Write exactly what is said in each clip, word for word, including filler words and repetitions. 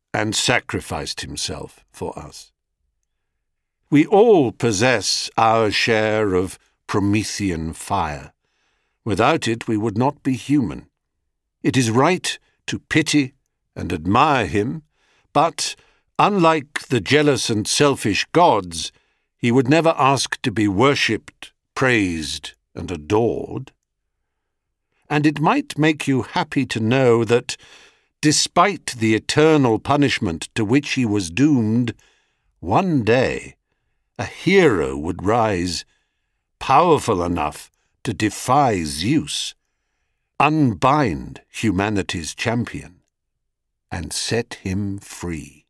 and sacrificed himself for us. We all possess our share of Promethean fire. Without it, we would not be human. It is right to pity and admire him, but, unlike the jealous and selfish gods, he would never ask to be worshipped, praised, and adored. And it might make you happy to know that, despite the eternal punishment to which he was doomed, one day a hero would rise, powerful enough to defy Zeus, unbind humanity's champion, and set him free.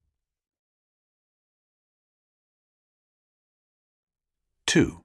two.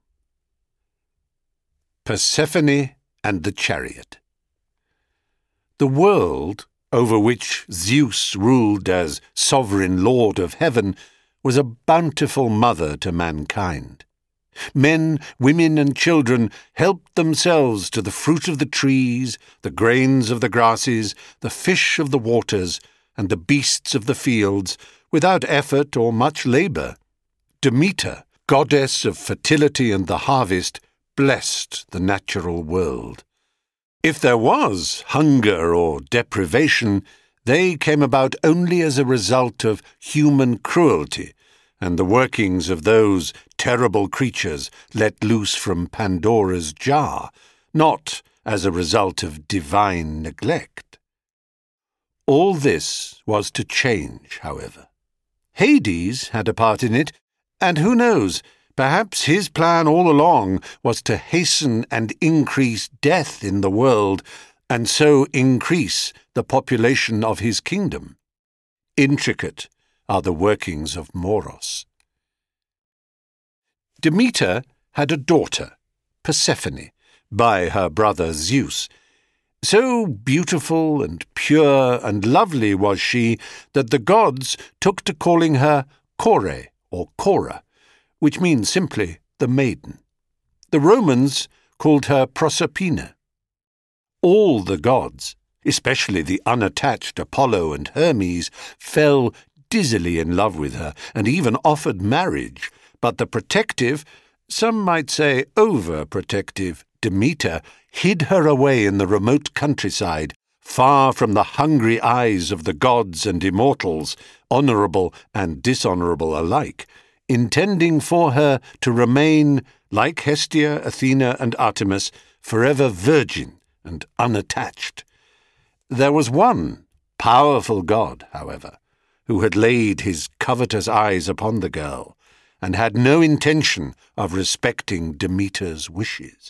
Persephone and the Chariot. The world, over which Zeus ruled as sovereign lord of heaven, was a bountiful mother to mankind. Men, women, and children helped themselves to the fruit of the trees, the grains of the grasses, the fish of the waters, and the beasts of the fields, without effort or much labour. Demeter, goddess of fertility and the harvest, blessed the natural world. If there was hunger or deprivation, they came about only as a result of human cruelty and the workings of those terrible creatures let loose from Pandora's jar, not as a result of divine neglect. All this was to change, however. Hades had a part in it, and who knows, perhaps his plan all along was to hasten and increase death in the world, and so increase the population of his kingdom. Intricate are the workings of Moros. Demeter had a daughter, Persephone, by her brother Zeus. So beautiful and pure and lovely was she that the gods took to calling her Kore or Cora, which means simply the maiden. The Romans called her Proserpina. All the gods, especially the unattached Apollo and Hermes, fell dizzily in love with her and even offered marriage, but the protective, some might say over-protective, Demeter hid her away in the remote countryside, far from the hungry eyes of the gods and immortals, honourable and dishonourable alike, intending for her to remain, like Hestia, Athena, and Artemis, forever virgin and unattached. There was one powerful god, however, who had laid his covetous eyes upon the girl, and had no intention of respecting Demeter's wishes.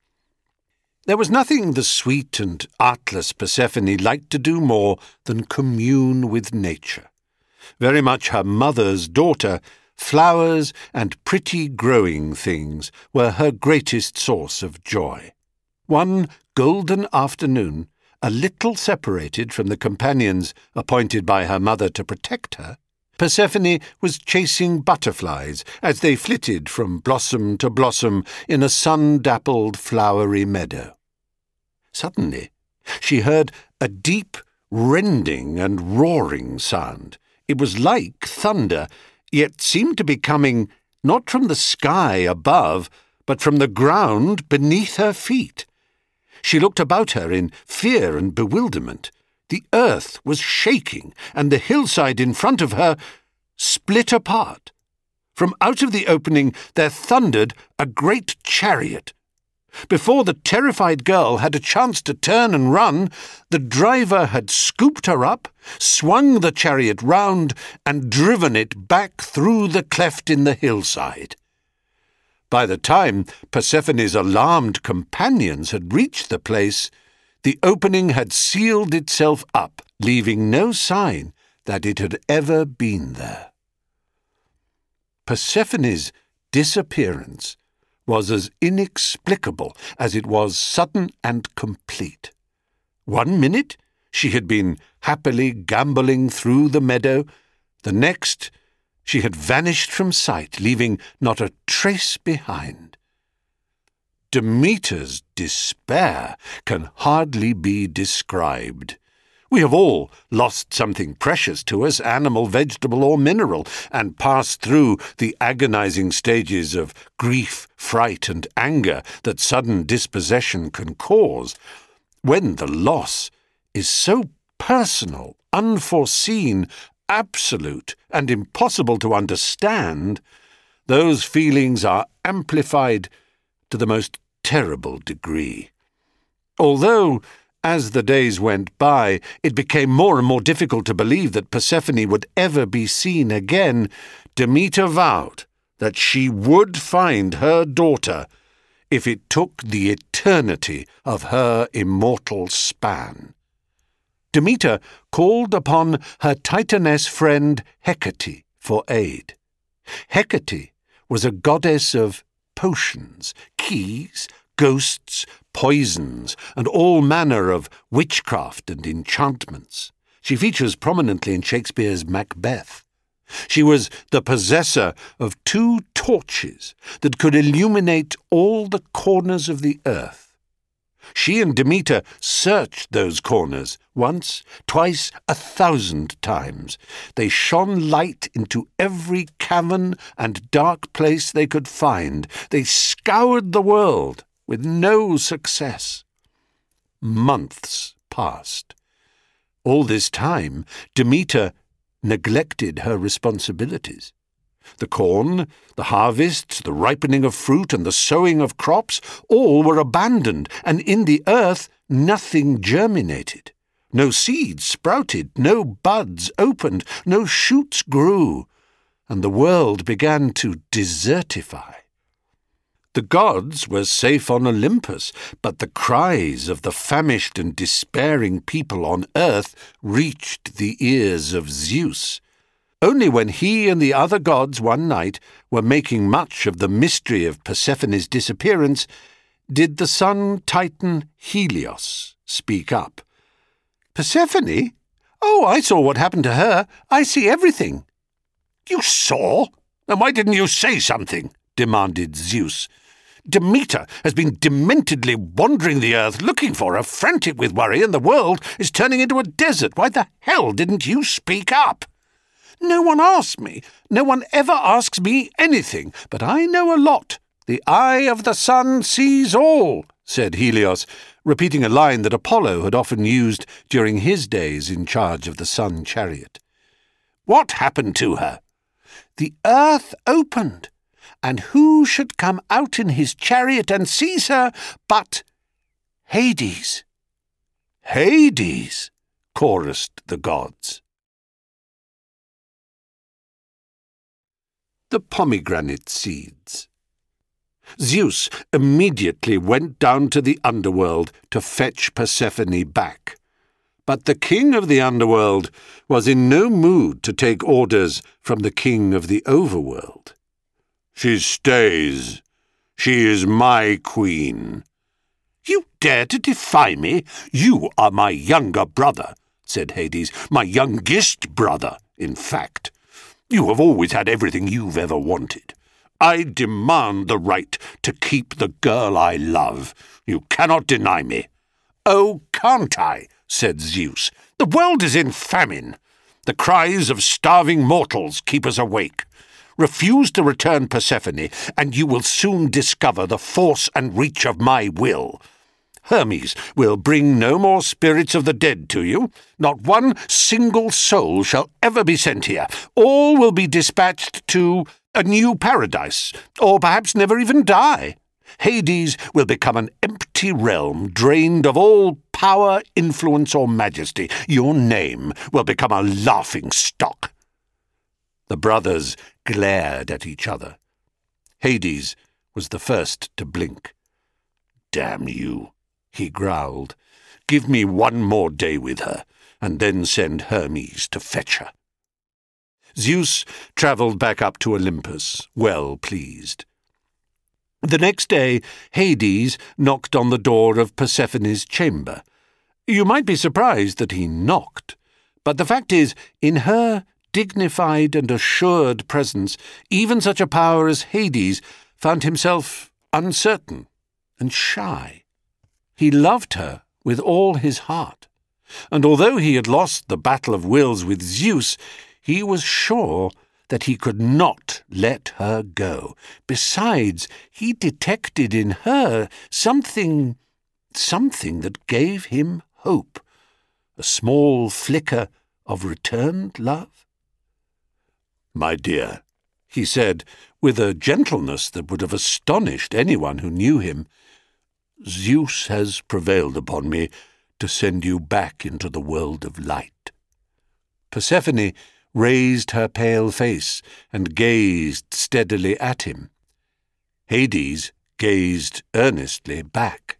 There was nothing the sweet and artless Persephone liked to do more than commune with nature. Very much her mother's daughter, flowers and pretty growing things were her greatest source of joy. One golden afternoon, a little separated from the companions appointed by her mother to protect her, Persephone was chasing butterflies as they flitted from blossom to blossom in a sun-dappled flowery meadow. Suddenly, she heard a deep, rending and roaring sound. It was like thunder, yet seemed to be coming not from the sky above, but from the ground beneath her feet. She looked about her in fear and bewilderment. The earth was shaking, and the hillside in front of her split apart. From out of the opening there thundered a great chariot. Before the terrified girl had a chance to turn and run, the driver had scooped her up, swung the chariot round, and driven it back through the cleft in the hillside. By the time Persephone's alarmed companions had reached the place, the opening had sealed itself up, leaving no sign that it had ever been there. Persephone's disappearance was as inexplicable as it was sudden and complete. One minute she had been happily gambolling through the meadow, the next she had vanished from sight, leaving not a trace behind. Demeter's despair can hardly be described. We have all lost something precious to us, animal, vegetable, or mineral, and passed through the agonizing stages of grief, fright, and anger that sudden dispossession can cause. When the loss is so personal, unforeseen, absolute, and impossible to understand, those feelings are amplified to the most terrible degree. Although, as the days went by, it became more and more difficult to believe that Persephone would ever be seen again, Demeter vowed that she would find her daughter if it took the eternity of her immortal span. Demeter called upon her Titaness friend Hecate for aid. Hecate was a goddess of potions, keys, ghosts, poisons, and all manner of witchcraft and enchantments. She features prominently in Shakespeare's Macbeth. She was the possessor of two torches that could illuminate all the corners of the earth. She and Demeter searched those corners once, twice, a thousand times. They shone light into every cavern and dark place they could find. They scoured the world with no success. Months passed. All this time, Demeter neglected her responsibilities. The corn, the harvests, the ripening of fruit, and the sowing of crops, all were abandoned, and in the earth nothing germinated. No seeds sprouted, no buds opened, no shoots grew, and the world began to desertify. The gods were safe on Olympus, but the cries of the famished and despairing people on earth reached the ears of Zeus. Only when he and the other gods one night were making much of the mystery of Persephone's disappearance did the sun titan Helios speak up. "Persephone? Oh, I saw what happened to her. I see everything." "You saw? Then why didn't you say something?" demanded Zeus. "Demeter has been dementedly wandering the earth looking for her, frantic with worry, and the world is turning into a desert. Why the hell didn't you speak up?" "No one asked me. No one ever asks me anything, but I know a lot. The eye of the sun sees all," said Helios, repeating a line that Apollo had often used during his days in charge of the sun chariot. "What happened to her?" "The earth opened, and who should come out in his chariot and seize her but Hades?" "Hades," chorused the gods. The pomegranate seeds. Zeus immediately went down to the underworld to fetch Persephone back. But the king of the underworld was in no mood to take orders from the king of the overworld. "She stays. She is my queen." "You dare to defy me? You are my younger brother," said Hades. "My youngest brother, in fact. You have always had everything you've ever wanted. I demand the right to keep the girl I love. You cannot deny me." "Oh, can't I?" said Zeus. "The world is in famine. The cries of starving mortals keep us awake. Refuse to return Persephone, and you will soon discover the force and reach of my will. Hermes will bring no more spirits of the dead to you. Not one single soul shall ever be sent here. All will be dispatched to a new paradise, or perhaps never even die. Hades will become an empty realm, drained of all power, influence, or majesty. Your name will become a laughing stock." The brothers glared at each other. Hades was the first to blink. "Damn you," he growled. "Give me one more day with her, and then send Hermes to fetch her." Zeus travelled back up to Olympus, well pleased. The next day, Hades knocked on the door of Persephone's chamber. You might be surprised that he knocked, but the fact is, in her dignified and assured presence, even such a power as Hades found himself uncertain and shy. He loved her with all his heart, and although he had lost the battle of wills with Zeus, he was sure that he could not let her go. Besides, he detected in her something, something that gave him hope, a small flicker of returned love. "My dear," he said, with a gentleness that would have astonished anyone who knew him, "Zeus has prevailed upon me to send you back into the world of light." Persephone raised her pale face and gazed steadily at him. Hades gazed earnestly back.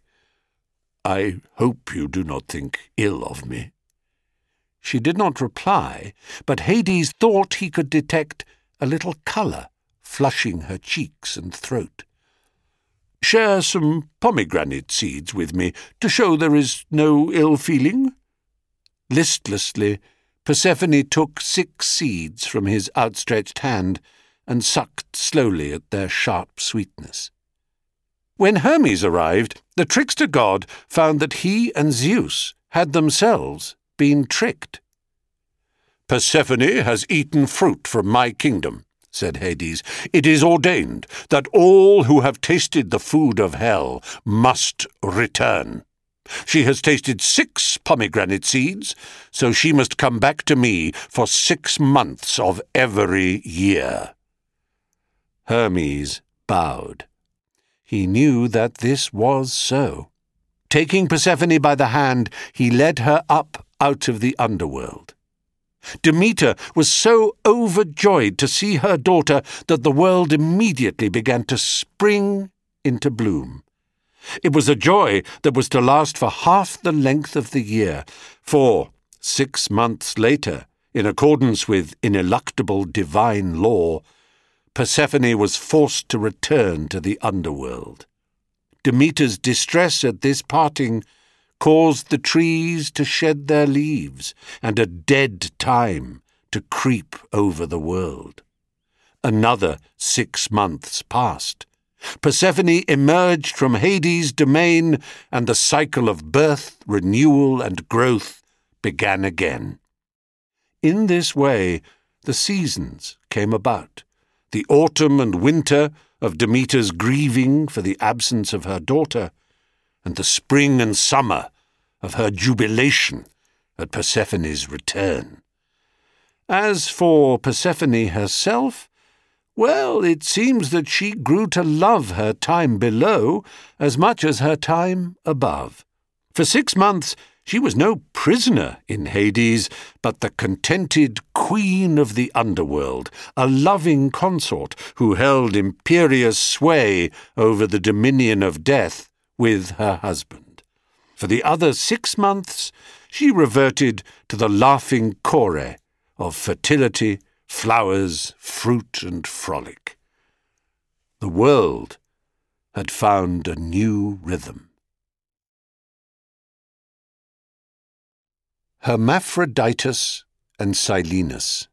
"I hope you do not think ill of me." She did not reply, but Hades thought he could detect a little colour flushing her cheeks and throat. "Share some pomegranate seeds with me to show there is no ill feeling." Listlessly, Persephone took six seeds from his outstretched hand and sucked slowly at their sharp sweetness. When Hermes arrived, the trickster god found that he and Zeus had themselves been tricked. "Persephone has eaten fruit from my kingdom," said Hades. "It is ordained that all who have tasted the food of hell must return. She has tasted six pomegranate seeds, so she must come back to me for six months of every year." Hermes bowed. He knew that this was so. Taking Persephone by the hand, he led her up out of the underworld. Demeter was so overjoyed to see her daughter that the world immediately began to spring into bloom. It was a joy that was to last for half the length of the year, for six months later, in accordance with ineluctable divine law, Persephone was forced to return to the underworld. Demeter's distress at this parting caused the trees to shed their leaves and a dead time to creep over the world. Another six months passed. Persephone emerged from Hades' domain, and the cycle of birth, renewal, and growth began again. In this way, the seasons came about. The autumn and winter of Demeter's grieving for the absence of her daughter, and the spring and summer of her jubilation at Persephone's return. As for Persephone herself, well, it seems that she grew to love her time below as much as her time above. For six months she was no prisoner in Hades, but the contented queen of the underworld, a loving consort who held imperious sway over the dominion of death with her husband. For the other six months she reverted to the laughing chore of fertility, flowers, fruit, and frolic. The world had found a new rhythm. Hermaphroditus and Silenus.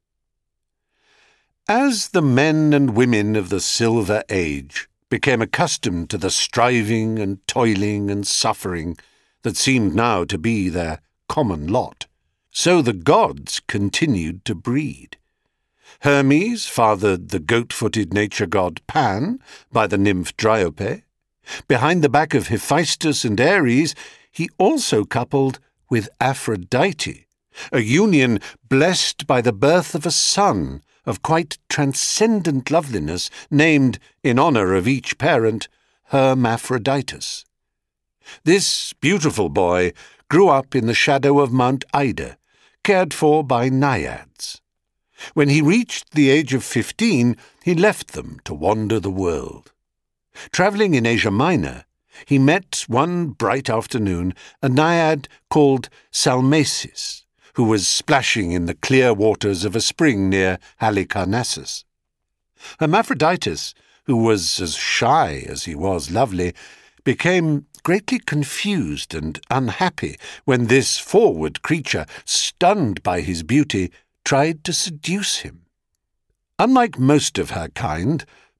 As the men and women of the Silver Age became accustomed to the striving and toiling and suffering that seemed now to be their common lot, so the gods continued to breed. Hermes fathered the goat-footed nature god Pan by the nymph Dryope. Behind the back of Hephaestus and Ares, he also coupled with Aphrodite, a union blessed by the birth of a son of quite transcendent loveliness, named, in honour of each parent, Hermaphroditus. This beautiful boy grew up in the shadow of Mount Ida, cared for by naiads. When he reached the age of fifteen, he left them to wander the world. Travelling in Asia Minor, he met one bright afternoon a naiad called Salmacis, who was splashing in the clear waters of a spring near Halicarnassus. Hermaphroditus, who was as shy as he was lovely, became greatly confused and unhappy when this forward creature, stunned by his beauty, tried to seduce him. Unlike most of her kind,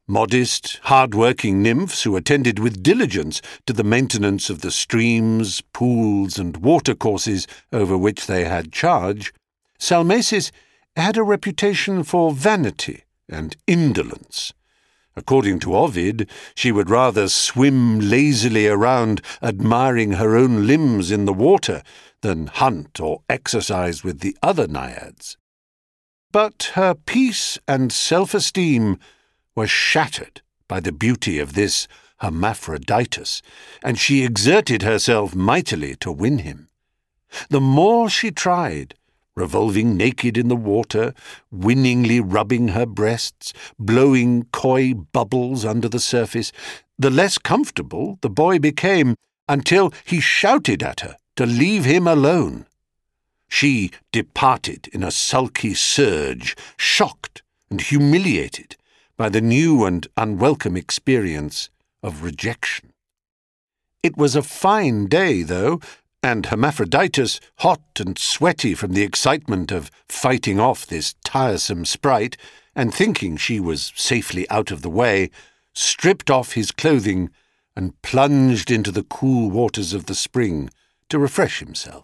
modest, hard-working nymphs who attended with diligence to the maintenance of the streams, pools, and watercourses over which they had charge, Salmacis had a reputation for vanity and indolence. According to Ovid, she would rather swim lazily around admiring her own limbs in the water than hunt or exercise with the other naiads. But her peace and self-esteem were shattered by the beauty of this Hermaphroditus, and she exerted herself mightily to win him. The more she tried, revolving naked in the water, winningly rubbing her breasts, blowing coy bubbles under the surface, the less comfortable the boy became, until he shouted at her to leave him alone. She departed in a sulky surge, shocked and humiliated by the new and unwelcome experience of rejection. It was a fine day, though, and Hermaphroditus, hot and sweaty from the excitement of fighting off this tiresome sprite, and thinking she was safely out of the way, stripped off his clothing and plunged into the cool waters of the spring to refresh himself.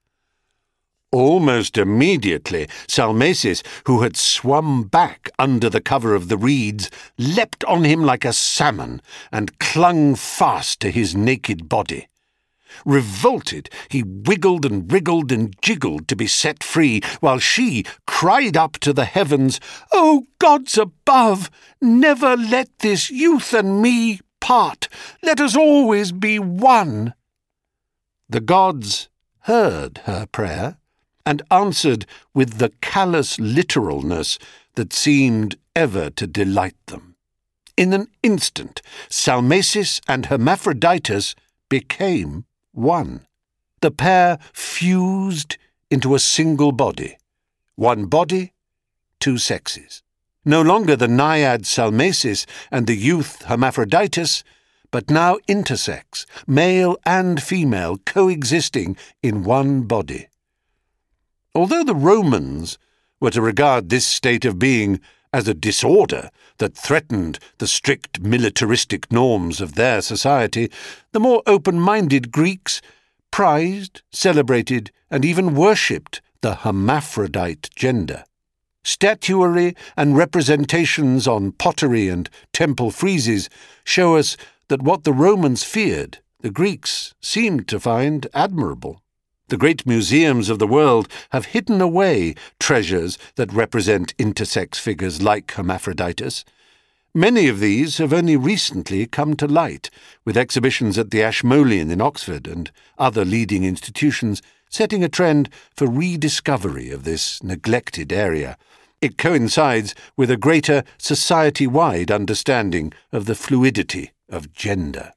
Almost immediately, Salmacis, who had swum back under the cover of the reeds, leapt on him like a salmon and clung fast to his naked body. Revolted, he wiggled and wriggled and jiggled to be set free, while she cried up to the heavens, "O gods above, never let this youth and me part. Let us always be one." The gods heard her prayer, and answered with the callous literalness that seemed ever to delight them. In an instant, Salmacis and Hermaphroditus became one. The pair fused into a single body. One body, two sexes. No longer the naiad Salmacis and the youth Hermaphroditus, but now intersex, male and female, coexisting in one body. Although the Romans were to regard this state of being as a disorder that threatened the strict militaristic norms of their society, the more open-minded Greeks prized, celebrated, and even worshipped the hermaphrodite gender. Statuary and representations on pottery and temple friezes show us that what the Romans feared, the Greeks seemed to find admirable. The great museums of the world have hidden away treasures that represent intersex figures like Hermaphroditus. Many of these have only recently come to light, with exhibitions at the Ashmolean in Oxford and other leading institutions setting a trend for rediscovery of this neglected area. It coincides with a greater society-wide understanding of the fluidity of gender.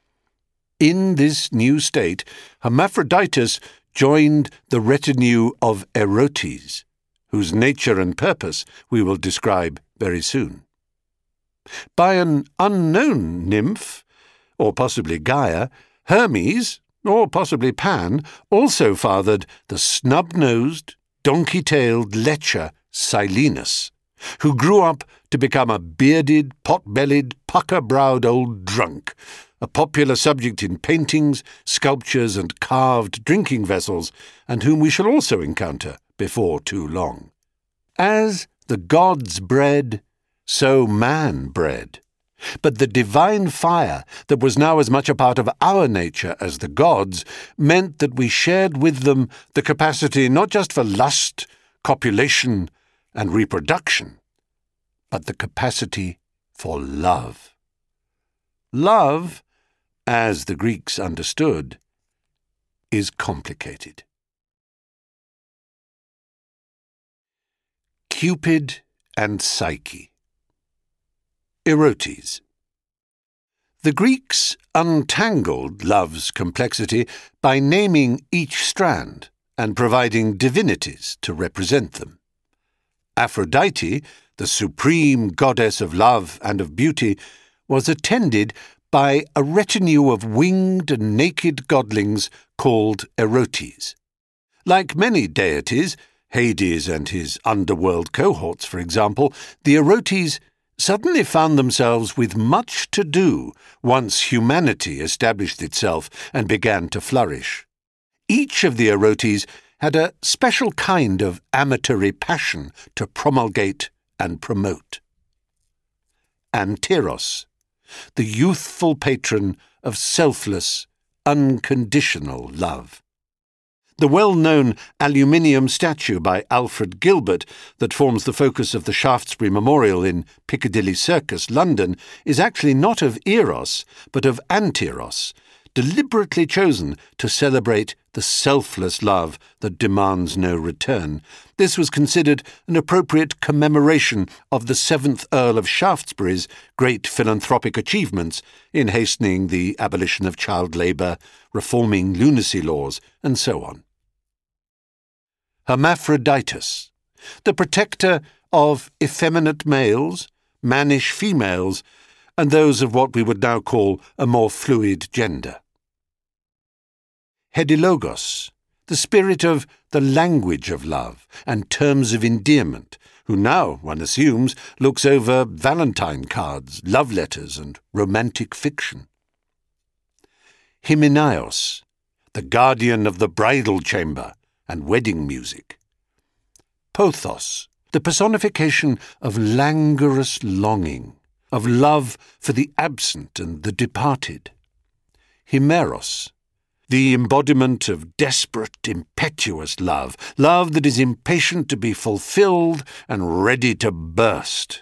In this new state, Hermaphroditus joined the retinue of Erotes, whose nature and purpose we will describe very soon. By an unknown nymph, or possibly Gaia, Hermes, or possibly Pan, also fathered the snub-nosed, donkey-tailed lecher Silenus, who grew up to become a bearded, pot-bellied, pucker-browed old drunk, a popular subject in paintings, sculptures, and carved drinking vessels, and whom we shall also encounter before too long. As the gods bred, so man bred. But the divine fire that was now as much a part of our nature as the gods meant that we shared with them the capacity not just for lust, copulation, and reproduction, but the capacity for love. Love, as the Greeks understood, is complicated. Cupid and Psyche. Erotes. The Greeks untangled love's complexity by naming each strand and providing divinities to represent them. Aphrodite, the supreme goddess of love and of beauty, was attended by a retinue of winged and naked godlings called Erotes. Like many deities, Hades and his underworld cohorts, for example, the Erotes suddenly found themselves with much to do once humanity established itself and began to flourish. Each of the Erotes had a special kind of amatory passion to promulgate and promote. Anteros, the youthful patron of selfless, unconditional love. The well-known aluminium statue by Alfred Gilbert that forms the focus of the Shaftesbury Memorial in Piccadilly Circus, London, is actually not of Eros, but of Anteros, deliberately chosen to celebrate the selfless love that demands no return. This was considered an appropriate commemoration of the seventh Earl of Shaftesbury's great philanthropic achievements in hastening the abolition of child labour, reforming lunacy laws, and so on. Hermaphroditus, the protector of effeminate males, mannish females, and those of what we would now call a more fluid gender. Hedilogos, the spirit of the language of love and terms of endearment, who now, one assumes, looks over Valentine cards, love letters, and romantic fiction. Hymenaios, the guardian of the bridal chamber and wedding music. Pothos, the personification of languorous longing, of love for the absent and the departed. Himeros, the embodiment of desperate, impetuous love, love that is impatient to be fulfilled and ready to burst.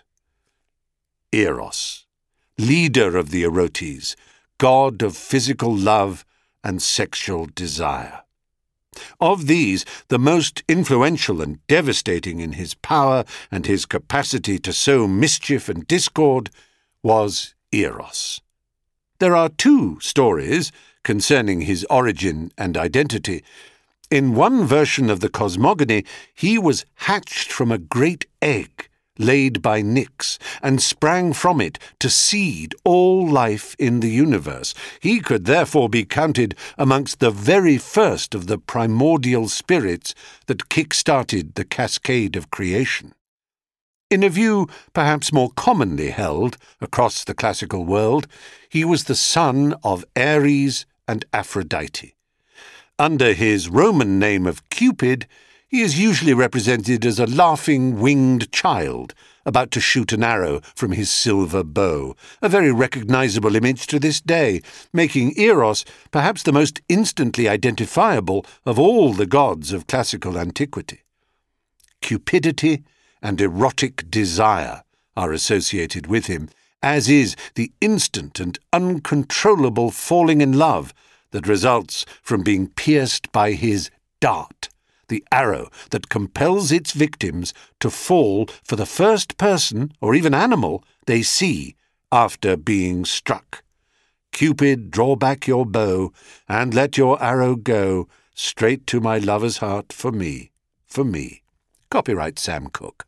Eros, leader of the Erotes, god of physical love and sexual desire. Of these, the most influential and devastating in his power and his capacity to sow mischief and discord was Eros. There are two stories concerning his origin and identity. In one version of the cosmogony, he was hatched from a great egg laid by Nyx, and sprang from it to seed all life in the universe. He could therefore be counted amongst the very first of the primordial spirits that kick-started the cascade of creation. In a view perhaps more commonly held across the classical world, he was the son of Ares and Aphrodite. Under his Roman name of Cupid, he is usually represented as a laughing winged child about to shoot an arrow from his silver bow, a very recognizable image to this day, making Eros perhaps the most instantly identifiable of all the gods of classical antiquity. Cupidity and erotic desire are associated with him, as is the instant and uncontrollable falling in love that results from being pierced by his dart, the arrow that compels its victims to fall for the first person, or even animal, they see after being struck. Cupid, draw back your bow, and let your arrow go straight to my lover's heart for me, for me. Copyright Sam Cooke.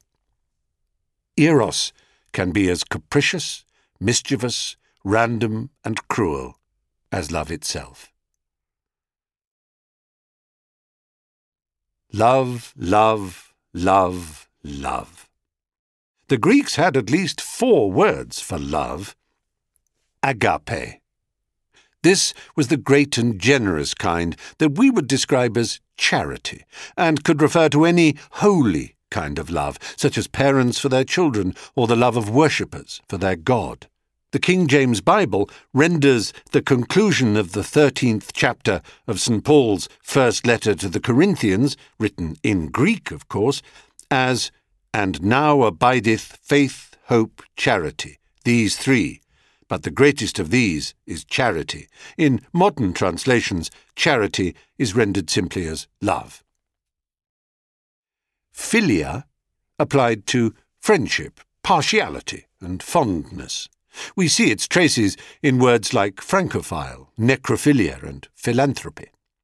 Eros can be as capricious, mischievous, random, and cruel as love itself. Love, love, love, love. The Greeks had at least four words for love. Agape. This was the great and generous kind that we would describe as charity, and could refer to any holy kind of love, such as parents for their children or the love of worshippers for their God. The King James Bible renders the conclusion of the thirteenth chapter of Saint Paul's first letter to the Corinthians, written in Greek, of course, as, "And now abideth faith, hope, charity, these three, but the greatest of these is charity." In modern translations, charity is rendered simply as love. Philia applied to friendship, partiality, and fondness. We see its traces in words like francophile, necrophilia, and philanthropy.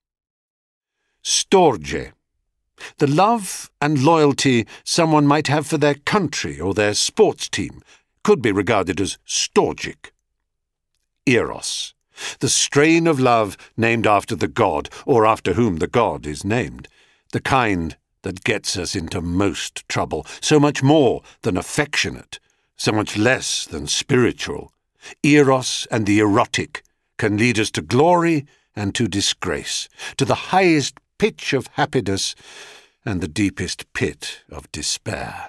Storge, the love and loyalty someone might have for their country or their sports team, could be regarded as storgic. Eros, the strain of love named after the god, or after whom the god is named, the kind that gets us into most trouble, so much more than affectionate, so much less than spiritual. Eros and the erotic can lead us to glory and to disgrace, to the highest pitch of happiness and the deepest pit of despair.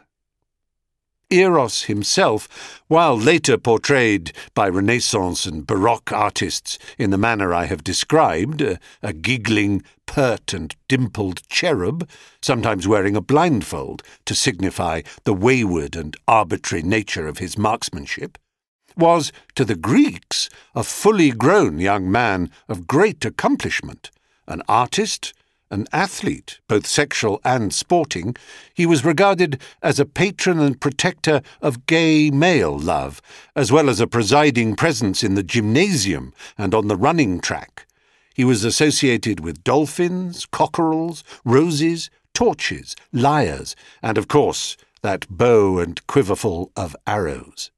Eros himself, while later portrayed by Renaissance and Baroque artists in the manner I have described, a, a giggling, pert and dimpled cherub, sometimes wearing a blindfold to signify the wayward and arbitrary nature of his marksmanship, was, to the Greeks, a fully grown young man of great accomplishment, an artist, an athlete, both sexual and sporting. He was regarded as a patron and protector of gay male love, as well as a presiding presence in the gymnasium and on the running track. He was associated with dolphins, cockerels, roses, torches, lyres, and, of course, that bow and quiverful of arrows.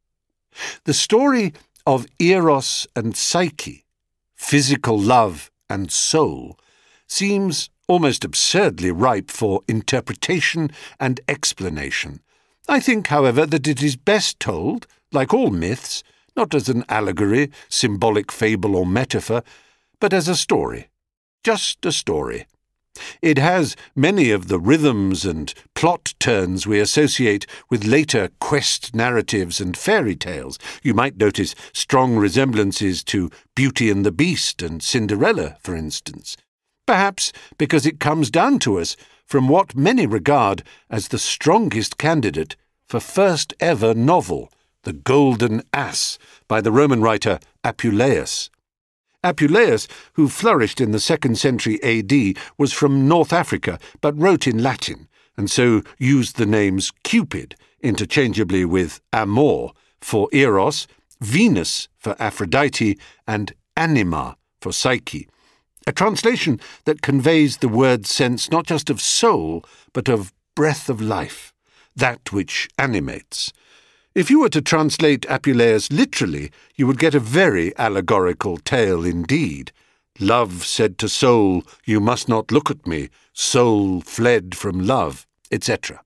The story of Eros and Psyche, physical love and soul, seems almost absurdly ripe for interpretation and explanation. I think, however, that it is best told, like all myths, not as an allegory, symbolic fable or metaphor, but as a story. Just a story. It has many of the rhythms and plot turns we associate with later quest narratives and fairy tales. You might notice strong resemblances to Beauty and the Beast and Cinderella, for instance. Perhaps because it comes down to us from what many regard as the strongest candidate for first ever novel, The Golden Ass, by the Roman writer Apuleius. Apuleius, who flourished in the second century A D, was from North Africa but wrote in Latin, and so used the names Cupid interchangeably with Amor for Eros, Venus for Aphrodite, and Anima for Psyche, a translation that conveys the word's sense not just of soul, but of breath of life, that which animates. If you were to translate Apuleius literally, you would get a very allegorical tale indeed. Love said to soul, "You must not look at me," soul fled from love, et cetera.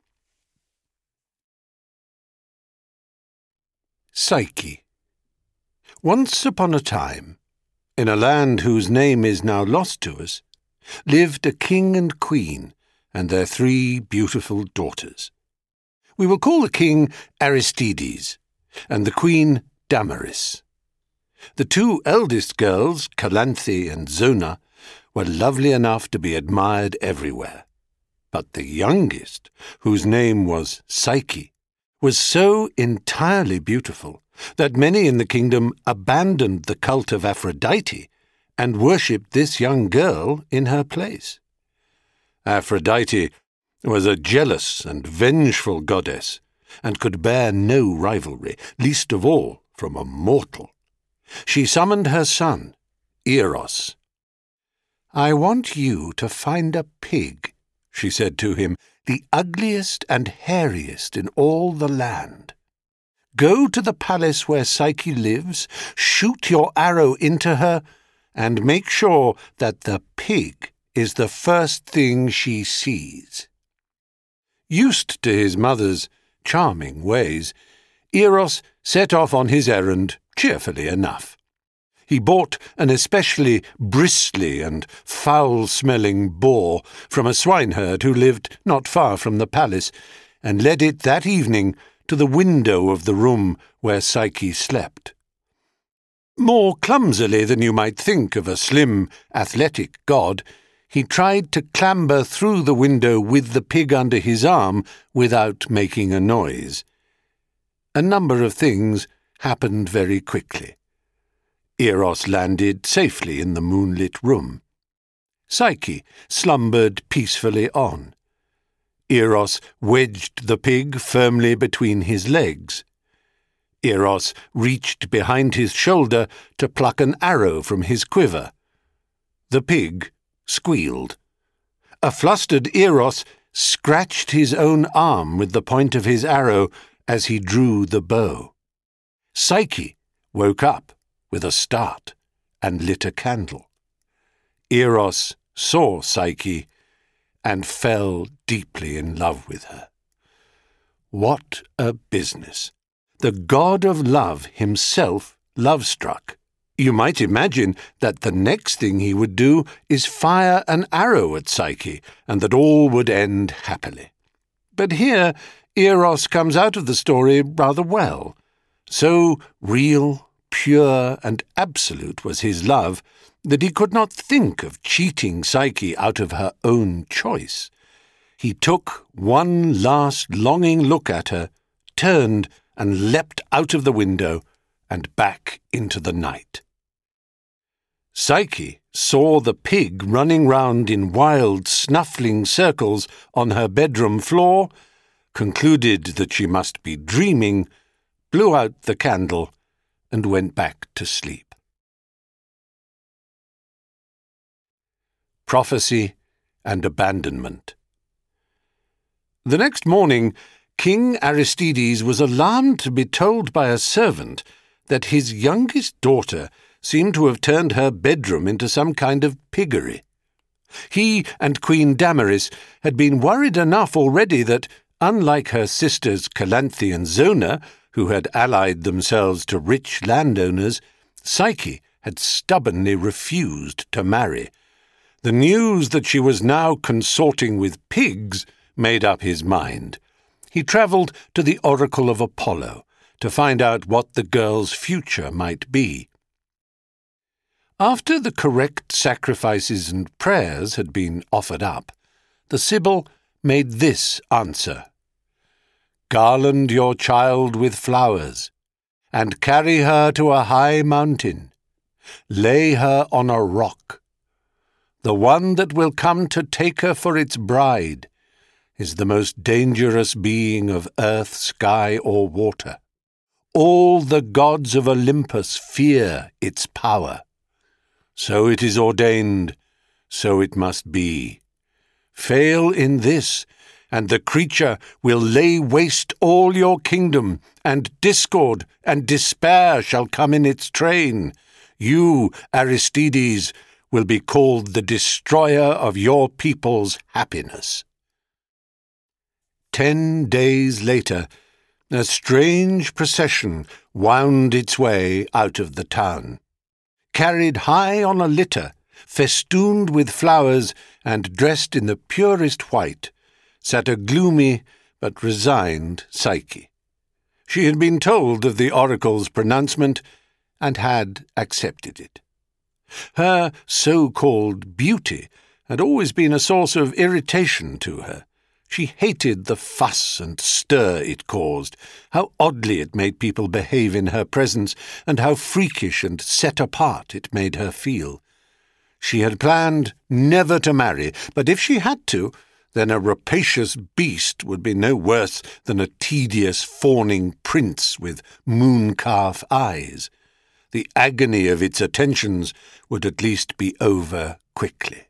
Psyche. Once upon a time, in a land whose name is now lost to us, lived a king and queen and their three beautiful daughters. We will call the king Aristides and the queen Damaris. The two eldest girls, Calanthe and Zona, were lovely enough to be admired everywhere. But the youngest, whose name was Psyche, was so entirely beautiful that many in the kingdom abandoned the cult of Aphrodite and worshipped this young girl in her place. Aphrodite was a jealous and vengeful goddess, and could bear no rivalry, least of all from a mortal. She summoned her son, Eros. "I want you to find a pig," she said to him, "the ugliest and hairiest in all the land. Go to the palace where Psyche lives, shoot your arrow into her, and make sure that the pig is the first thing she sees." Used to his mother's charming ways, Eros set off on his errand cheerfully enough. He bought an especially bristly and foul-smelling boar from a swineherd who lived not far from the palace, and led it that evening to the window of the room where Psyche slept. More clumsily than you might think of a slim, athletic god, he tried to clamber through the window with the pig under his arm without making a noise. A number of things happened very quickly. Eros landed safely in the moonlit room. Psyche slumbered peacefully on. Eros wedged the pig firmly between his legs. Eros reached behind his shoulder to pluck an arrow from his quiver. The pig squealed. A flustered Eros scratched his own arm with the point of his arrow as he drew the bow. Psyche woke up with a start and lit a candle. Eros saw Psyche and fell deeply in love with her. What a business! the god of love himself love-struck. You might imagine that the next thing he would do is fire an arrow at Psyche, and that all would end happily. But here, Eros comes out of the story rather well. So real, pure, and absolute was his love that he could not think of cheating Psyche out of her own choice. He took one last longing look at her, turned and leapt out of the window and back into the night. Psyche saw the pig running round in wild, snuffling circles on her bedroom floor, concluded that she must be dreaming, blew out the candle, and went back to sleep. Prophecy and Abandonment. The next morning, King Aristides was alarmed to be told by a servant that his youngest daughter seemed to have turned her bedroom into some kind of piggery. He and Queen Damaris had been worried enough already that, unlike her sisters Calanthe and Zona, who had allied themselves to rich landowners, Psyche had stubbornly refused to marry. The news that she was now consorting with pigs made up his mind. He travelled to the oracle of Apollo to find out what the girl's future might be. After the correct sacrifices and prayers had been offered up, the Sibyl made this answer: "Garland your child with flowers, and carry her to a high mountain. Lay her on a rock. The one that will come to take her for its bride is the most dangerous being of earth, sky, or water. All the gods of Olympus fear its power. So it is ordained, so it must be. Fail in this, and the creature will lay waste all your kingdom, and discord and despair shall come in its train. You, Aristides, will be called the destroyer of your people's happiness." Ten days later, a strange procession wound its way out of the town. Carried high on a litter, festooned with flowers and dressed in the purest white, sat a gloomy but resigned Psyche. She had been told of the oracle's pronouncement and had accepted it. Her so-called beauty had always been a source of irritation to her. She hated the fuss and stir it caused, how oddly it made people behave in her presence, and how freakish and set apart it made her feel. She had planned never to marry, but if she had to, then a rapacious beast would be no worse than a tedious fawning prince with mooncalf eyes. The agony of its attentions would at least be over quickly.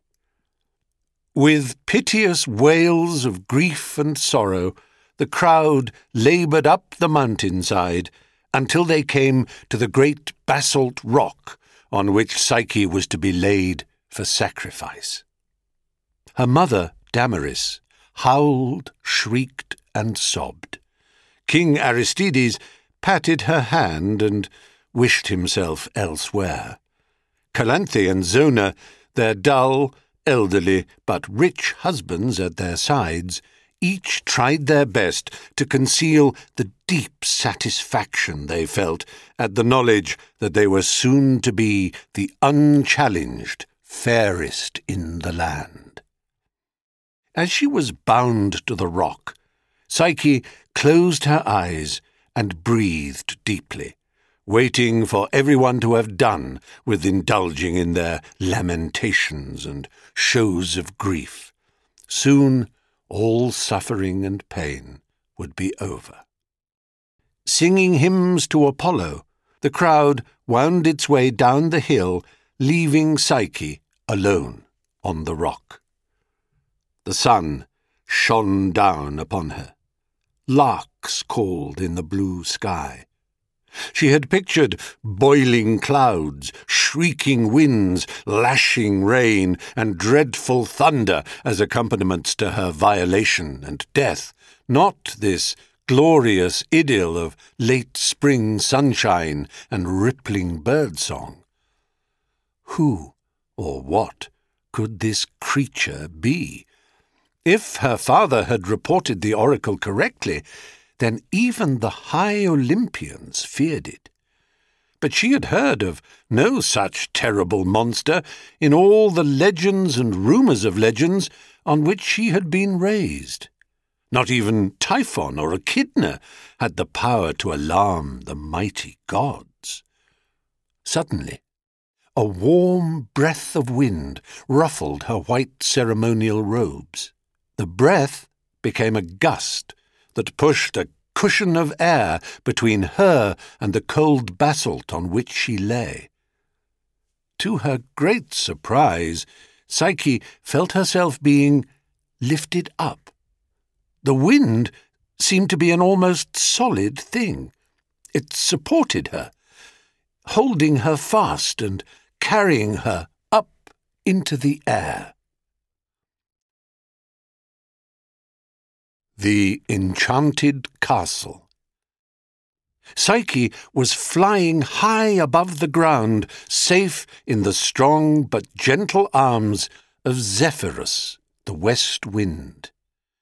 With piteous wails of grief and sorrow, the crowd laboured up the mountainside until they came to the great basalt rock on which Psyche was to be laid for sacrifice. Her mother, Damaris, howled, shrieked, and sobbed. King Aristides patted her hand and wished himself elsewhere. Calanthe and Zona, their dull, elderly but rich husbands at their sides, each tried their best to conceal the deep satisfaction they felt at the knowledge that they were soon to be the unchallenged fairest in the land. As she was bound to the rock, Psyche closed her eyes and breathed deeply, waiting for everyone to have done with indulging in their lamentations and shows of grief. Soon all suffering and pain would be over. Singing hymns to Apollo, the crowd wound its way down the hill, leaving Psyche alone on the rock. The sun shone down upon her. Larks called in the blue sky. She had pictured boiling clouds, shrieking winds, lashing rain, and dreadful thunder as accompaniments to her violation and death, not this glorious idyll of late spring sunshine and rippling birdsong. Who or what could this creature be? If her father had reported the oracle correctly, then even the high Olympians feared it. But she had heard of no such terrible monster in all the legends and rumours of legends on which she had been raised. Not even Typhon or Echidna had the power to alarm the mighty gods. Suddenly, a warm breath of wind ruffled her white ceremonial robes. The breath became a gust that pushed a cushion of air between her and the cold basalt on which she lay. To her great surprise, Psyche felt herself being lifted up. The wind seemed to be an almost solid thing. It supported her, holding her fast and carrying her up into the air. The Enchanted Castle. Psyche was flying high above the ground, safe in the strong but gentle arms of Zephyrus, the west wind.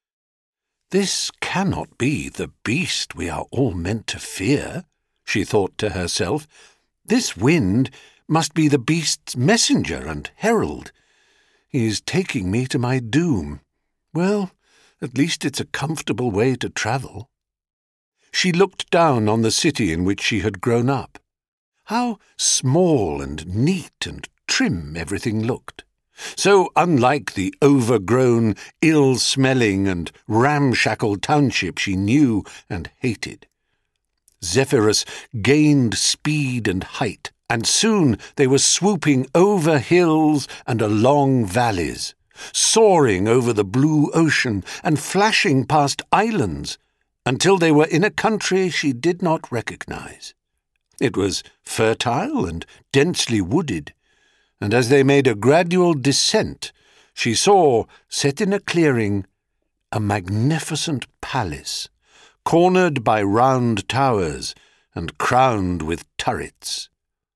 This cannot be the beast we are all meant to fear, she thought to herself. This wind must be the beast's messenger and herald. He is taking me to my doom. Well, at least it's a comfortable way to travel. She looked down on the city in which she had grown up. How small and neat and trim everything looked. So unlike the overgrown, ill-smelling and ramshackle township she knew and hated. Zephyrus gained speed and height, and soon they were swooping over hills and along valleys, soaring over the blue ocean and flashing past islands, until they were in a country she did not recognize. It was fertile and densely wooded, and as they made a gradual descent, she saw, set in a clearing, a magnificent palace, cornered by round towers and crowned with turrets.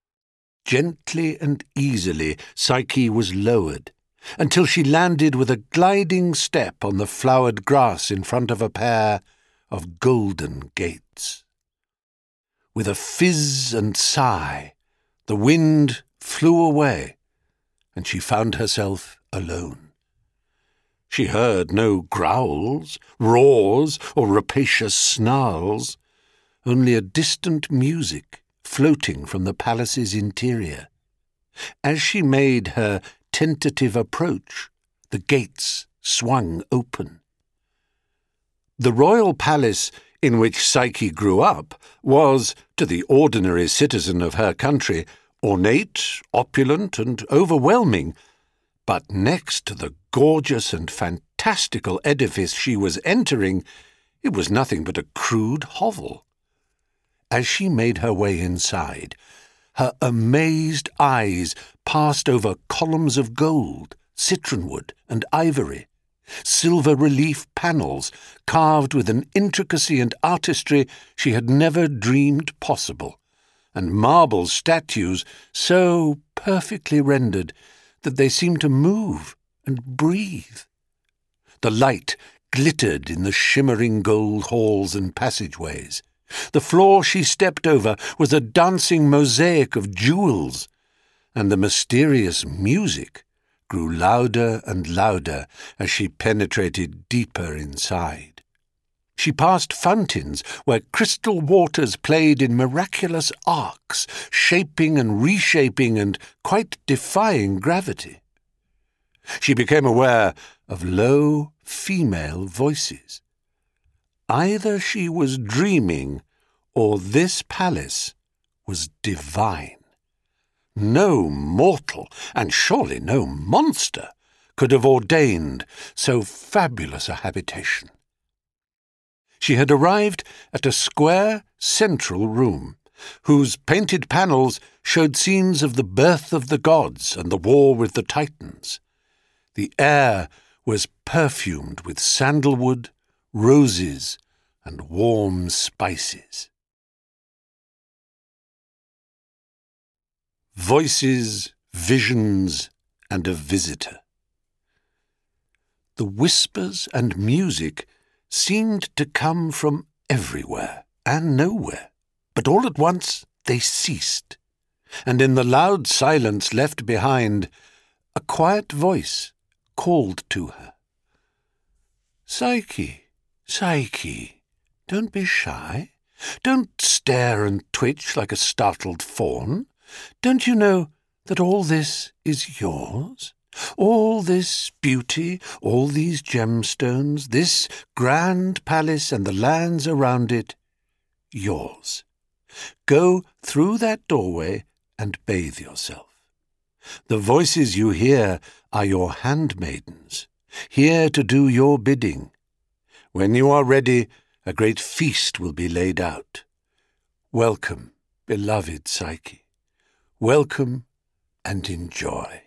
Gently and easily Psyche was lowered, until she landed with a gliding step on the flowered grass in front of a pair of golden gates. With a fizz and sigh, the wind flew away, and she found herself alone. She heard no growls, roars, or rapacious snarls, only a distant music floating from the palace's interior. As she made her tentative approach, the gates swung open. The royal palace in which Psyche grew up was, to the ordinary citizen of her country, ornate, opulent, and overwhelming, but next to the gorgeous and fantastical edifice she was entering, it was nothing but a crude hovel. As she made her way inside, her amazed eyes passed over columns of gold, citronwood, and ivory, silver relief panels carved with an intricacy and artistry she had never dreamed possible, and marble statues so perfectly rendered that they seemed to move and breathe. The light glittered in the shimmering gold halls and passageways. The floor she stepped over was a dancing mosaic of jewels, and the mysterious music grew louder and louder as she penetrated deeper inside. She passed fountains where crystal waters played in miraculous arcs, shaping and reshaping and quite defying gravity. She became aware of low female voices. Either she was dreaming, or this palace was divine. No mortal, and surely no monster, could have ordained so fabulous a habitation. She had arrived at a square central room, whose painted panels showed scenes of the birth of the gods and the war with the Titans. The air was perfumed with sandalwood, roses, and warm spices. Voices, visions, and a visitor. The whispers and music seemed to come from everywhere and nowhere, but all at once they ceased, and in the loud silence left behind, a quiet voice called to her. "Psyche, Psyche, don't be shy. Don't stare and twitch like a startled fawn. Don't you know that all this is yours? All this beauty, all these gemstones, this grand palace and the lands around it, yours. Go through that doorway and bathe yourself. The voices you hear are your handmaidens, here to do your bidding. When you are ready, a great feast will be laid out. Welcome, beloved Psyche. Welcome and enjoy."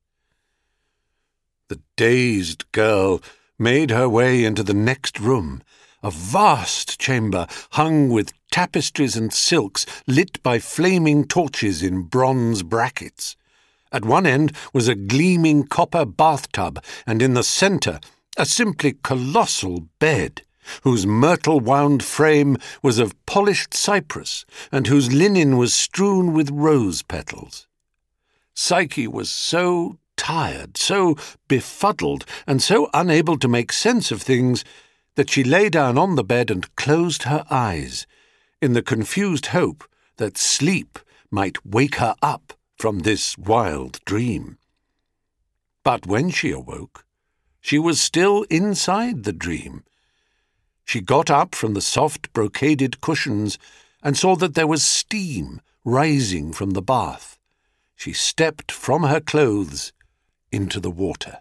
The dazed girl made her way into the next room, a vast chamber hung with tapestries and silks lit by flaming torches in bronze brackets. At one end was a gleaming copper bathtub, and in the centre a simply colossal bed, whose myrtle-wound frame was of polished cypress, and whose linen was strewn with rose petals. Psyche was so tired, so befuddled, and so unable to make sense of things, that she lay down on the bed and closed her eyes, in the confused hope that sleep might wake her up from this wild dream. But when she awoke, she was still inside the dream. She got up from the soft brocaded cushions and saw that there was steam rising from the bath. She stepped from her clothes into the water.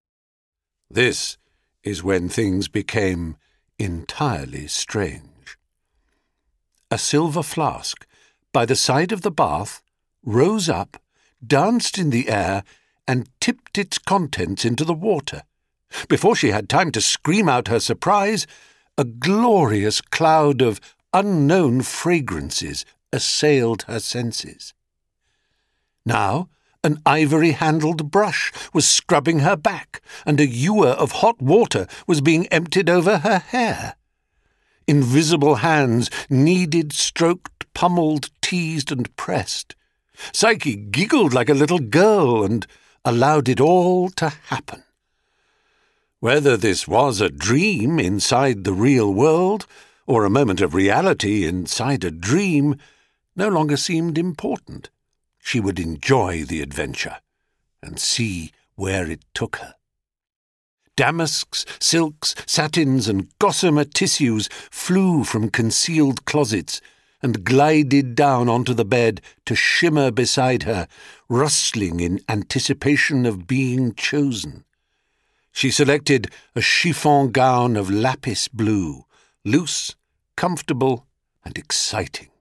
This is when things became entirely strange. A silver flask by the side of the bath rose up, danced in the air, and tipped its contents into the water. Before she had time to scream out her surprise, a glorious cloud of unknown fragrances assailed her senses. Now, an ivory-handled brush was scrubbing her back, and a ewer of hot water was being emptied over her hair. Invisible hands kneaded, stroked, pummeled, teased, and pressed. Psyche giggled like a little girl and allowed it all to happen. Whether this was a dream inside the real world, or a moment of reality inside a dream, no longer seemed important. She would enjoy the adventure and see where it took her. Damasks, silks, satins, and gossamer tissues flew from concealed closets and glided down onto the bed to shimmer beside her, rustling in anticipation of being chosen. She selected a chiffon gown of lapis blue, loose, comfortable, and exciting.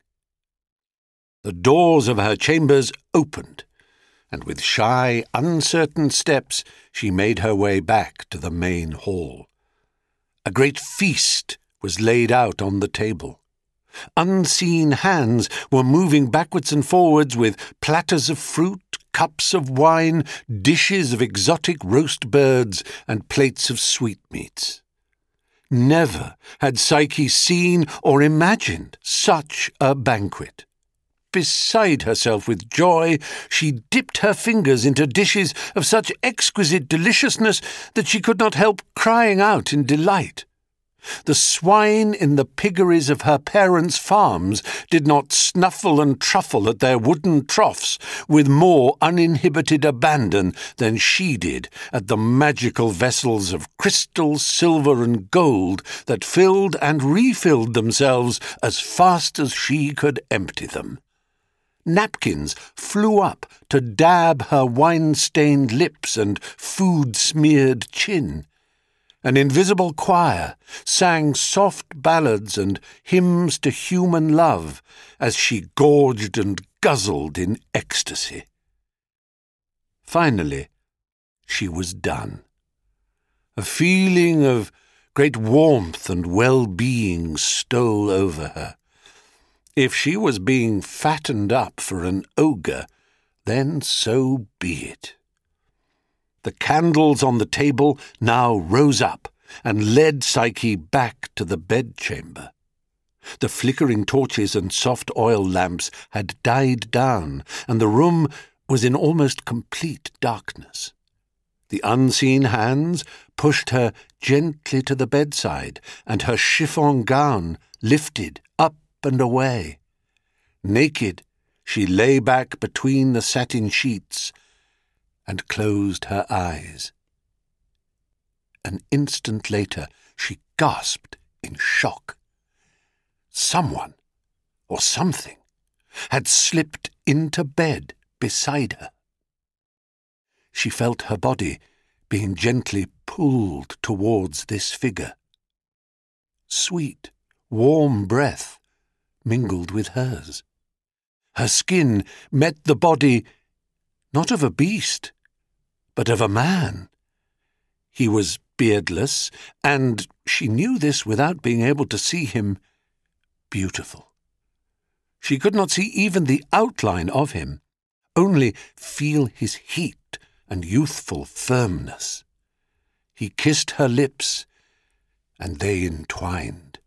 The doors of her chambers opened, and with shy, uncertain steps she made her way back to the main hall. A great feast was laid out on the table. Unseen hands were moving backwards and forwards with platters of fruit, cups of wine, dishes of exotic roast birds, and plates of sweetmeats. Never had Psyche seen or imagined such a banquet. Beside herself with joy, she dipped her fingers into dishes of such exquisite deliciousness that she could not help crying out in delight. The swine in the piggeries of her parents' farms did not snuffle and truffle at their wooden troughs with more uninhibited abandon than she did at the magical vessels of crystal, silver, and gold that filled and refilled themselves as fast as she could empty them. Napkins flew up to dab her wine-stained lips and food-smeared chin. An invisible choir sang soft ballads and hymns to human love as she gorged and guzzled in ecstasy. Finally, she was done. A feeling of Great warmth and well-being stole over her. If she was being fattened up for an ogre, then so be it. The candles on the table now rose up and led Psyche back to the bedchamber. The flickering torches and soft oil lamps had died down, and the room was in almost complete darkness. The unseen hands pushed her gently to the bedside, and her chiffon gown lifted up and away. Naked, she lay back between the satin sheets and closed her eyes. An instant later, she gasped in shock. Someone, or something, had slipped into bed beside her. She felt her body being gently pulled towards this figure. Sweet, warm breath mingled with hers. Her skin met the body not of a beast, but of a man. He was beardless, and she knew this without being able to see him, beautiful. She could not see even the outline of him, only feel his heat and youthful firmness. He kissed her lips, and they entwined.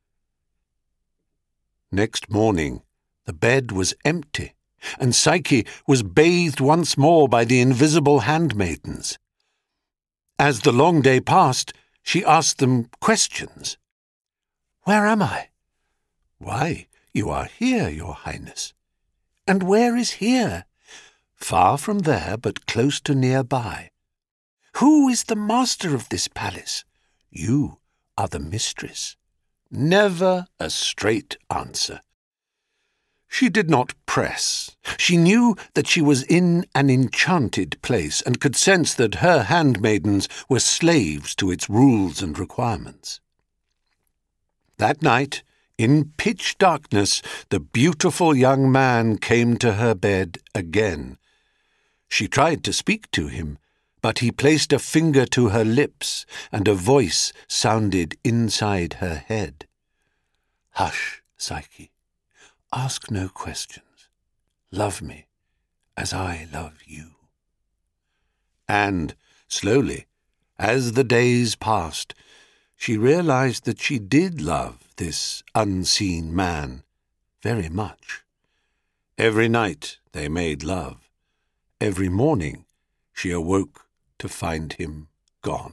Next morning, the bed was empty, and Psyche was bathed once more by the invisible handmaidens. As the long day passed, she asked them questions. "Where am I?" "Why, you are here, your Highness." "And where is here?" "Far from there, but close to nearby." "Who is the master of this palace?" "You are the mistress." Never a straight answer. She did not press. She knew that she was in an enchanted place, and could sense that her handmaidens were slaves to its rules and requirements. That night, in pitch darkness, the beautiful young man came to her bed again. She tried to speak to him, but he placed a finger to her lips, and a voice sounded inside her head. "Hush, Psyche. Ask no questions. Love me as I love you." And, slowly, as the days passed, she realized that she did love this unseen man very much. Every night they made love. Every morning she awoke to find him gone.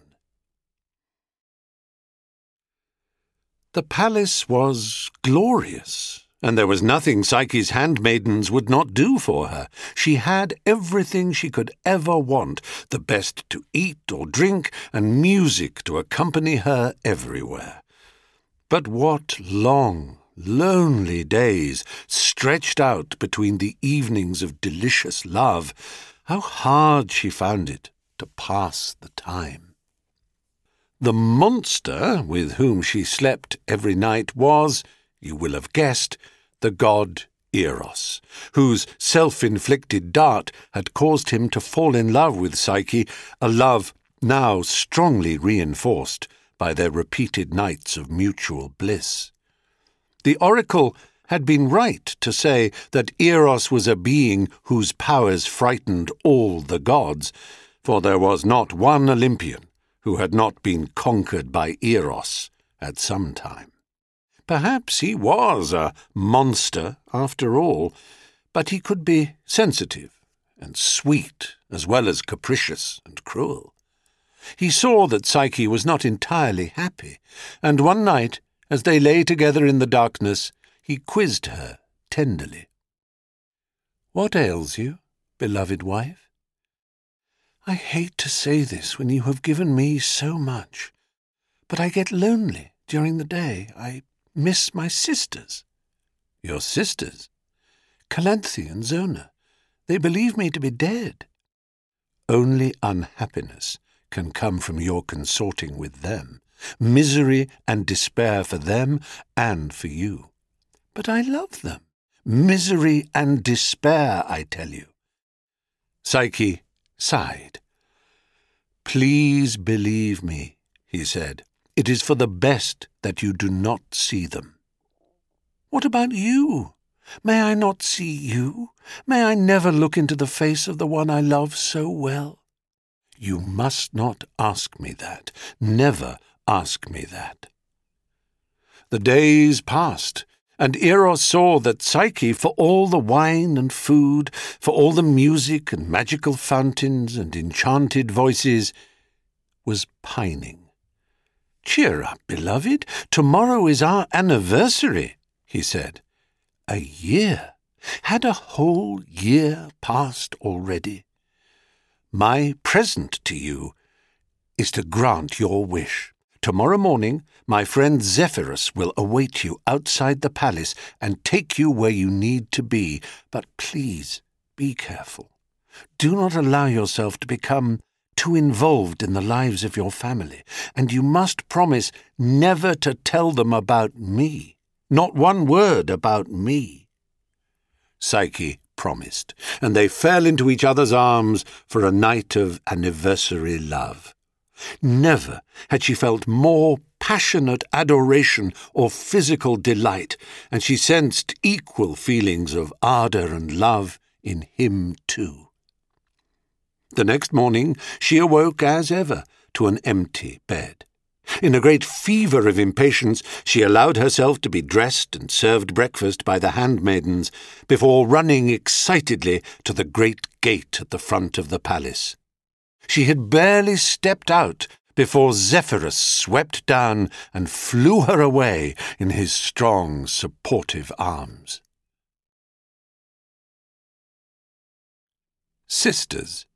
The palace was glorious, and there was nothing Psyche's handmaidens would not do for her. She had everything she could ever want, the best to eat or drink, and music to accompany her everywhere. But what long, lonely days stretched out between the evenings of delicious love. How hard she found it to pass the time. The monster with whom she slept every night was, you will have guessed, the god Eros, whose self-inflicted dart had caused him to fall in love with Psyche, a love now strongly reinforced by their repeated nights of mutual bliss. The oracle had been right to say that Eros was a being whose powers frightened all the gods, for there was not one Olympian who had not been conquered by Eros at some time. Perhaps he was a monster after all, but he could be sensitive and sweet as well as capricious and cruel. He saw that Psyche was not entirely happy, and one night, as they lay together in the darkness, he quizzed her tenderly. "What ails you, beloved wife? I hate to say this when you have given me so much, but I get lonely during the day. I miss my sisters." "Your sisters?" "Calanthe and Zona. They believe me to be dead." "Only unhappiness can come from your consorting with them. Misery and despair for them and for you." "But I love them." "Misery and despair, I tell you." Psyche sighed. "Please believe me," he said. It is for the best that you do not see them. What about you? May I not see you? May I never look into the face of the one I love so well? You must not ask me that. Never ask me that. The days passed, and Eros saw that Psyche, for all the wine and food, for all the music and magical fountains and enchanted voices, was pining. "Cheer up, beloved. Tomorrow is our anniversary," he said. A year? Had a whole year passed already? My present to you is to grant your wish. Tomorrow morning, my friend Zephyrus will await you outside the palace and take you where you need to be. But please, be careful. Do not allow yourself to become too involved in the lives of your family, and you must promise never to tell them about me. Not one word about me." Psyche promised, and they fell into each other's arms for a night of anniversary love. Never had she felt more passionate adoration or physical delight, and she sensed equal feelings of ardour and love in him too. The next morning she awoke as ever to an empty bed. In a great fever of impatience, she allowed herself to be dressed and served breakfast by the handmaidens before running excitedly to the great gate at the front of the palace. She had barely stepped out before Zephyrus swept down and flew her away in his strong, supportive arms. Sisters.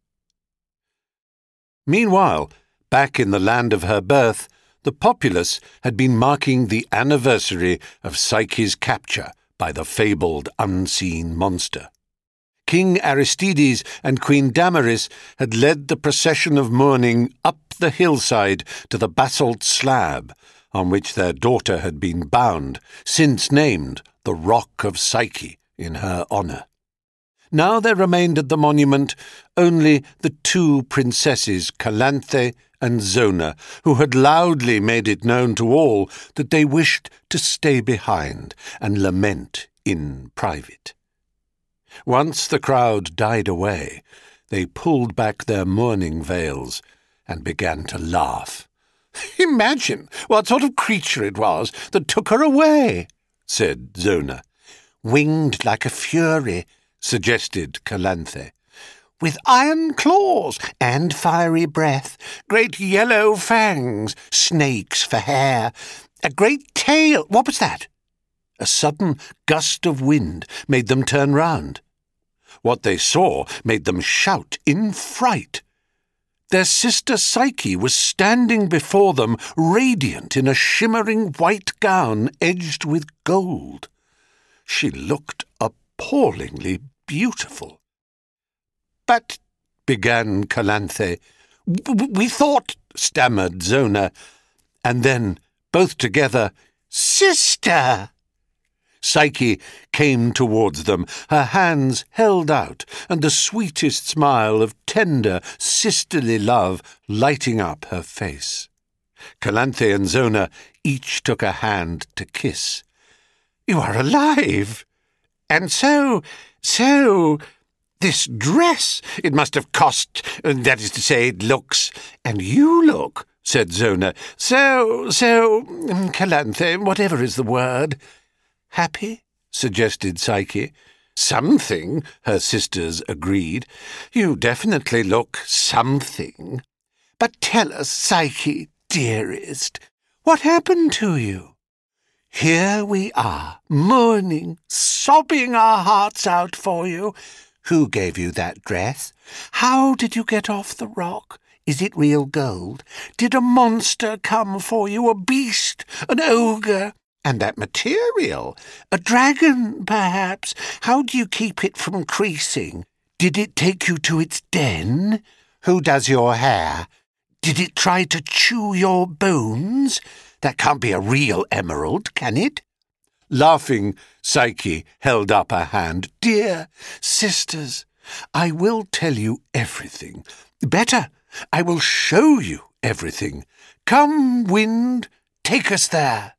Meanwhile, back in the land of her birth, the populace had been marking the anniversary of Psyche's capture by the fabled unseen monster. King Aristides and Queen Damaris had led the procession of mourning up the hillside to the basalt slab on which their daughter had been bound, since named the Rock of Psyche in her honour. Now there remained at the monument only the two princesses, Calanthe and Zona, who had loudly made it known to all that they wished to stay behind and lament in private. Once the crowd died away, they pulled back their mourning veils and began to laugh. "Imagine what sort of creature it was that took her away," said Zona. "Winged like a fury," suggested Calanthe. "With iron claws and fiery breath, great yellow fangs, snakes for hair, a great tail—" What was that? A sudden gust of wind made them turn round. What they saw made them shout in fright. Their sister Psyche was standing before them, radiant in a shimmering white gown edged with gold. She looked appallingly beautiful. "But," began Calanthe. "We thought," stammered Zona, and then, both together, "Sister!" Psyche came towards them, her hands held out, and the sweetest smile of tender, sisterly love lighting up her face. Calanthe and Zona each took a hand to kiss. "You are alive! And so, so, this dress, it must have cost, that is to say, it looks, and you look," said Zona. So, so, Calanthe, whatever is the word?" "Happy?" suggested Psyche. "Something," her sisters agreed. "You definitely look something. But tell us, Psyche, dearest, what happened to you? Here we are, mourning, sobbing our hearts out for you. Who gave you that dress? How did you get off the rock? Is it real gold? Did a monster come for you, a beast, an ogre? And that material? A dragon, perhaps? How do you keep it from creasing? Did it take you to its den? Who does your hair? Did it try to chew your bones? That can't be a real emerald, can it?" Laughing, Psyche held up a hand. "Dear sisters, I will tell you everything. Better, I will show you everything. Come, wind, take us there."